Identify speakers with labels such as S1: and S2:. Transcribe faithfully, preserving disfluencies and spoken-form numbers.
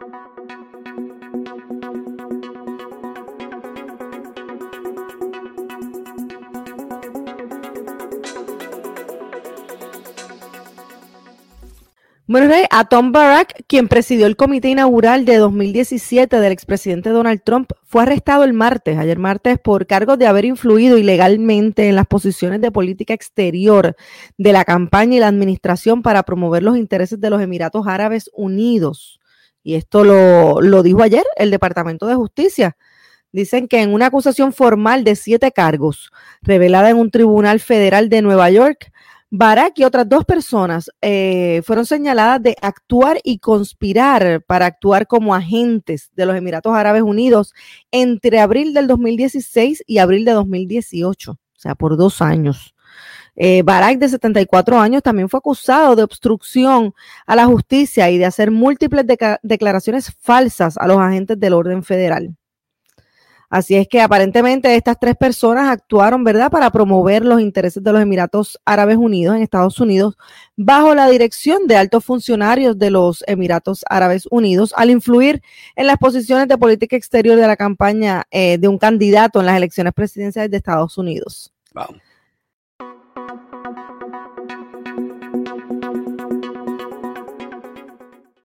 S1: Bueno, a Tom Barrack, quien presidió el comité inaugural de dos mil diecisiete del expresidente Donald Trump, fue arrestado el martes, ayer martes, por cargos de haber influido ilegalmente en las posiciones de política exterior de la campaña y la administración para promover los intereses de los Emiratos Árabes Unidos. Y esto lo, lo dijo ayer el Departamento de Justicia. Dicen que en una acusación formal de siete cargos, revelada en un tribunal federal de Nueva York, Barrack y otras dos personas eh, fueron señaladas de actuar y conspirar para actuar como agentes de los Emiratos Árabes Unidos entre abril del dos mil dieciséis y abril de dos mil dieciocho, o sea, por dos años. Eh, Barrack, de setenta y cuatro años, también fue acusado de obstrucción a la justicia y de hacer múltiples deca- declaraciones falsas a los agentes del orden federal. Así es que aparentemente estas tres personas actuaron, ¿verdad?, para promover los intereses de los Emiratos Árabes Unidos en Estados Unidos bajo la dirección de altos funcionarios de los Emiratos Árabes Unidos al influir en las posiciones de política exterior de la campaña eh, de un candidato en las elecciones presidenciales de Estados Unidos.
S2: Wow.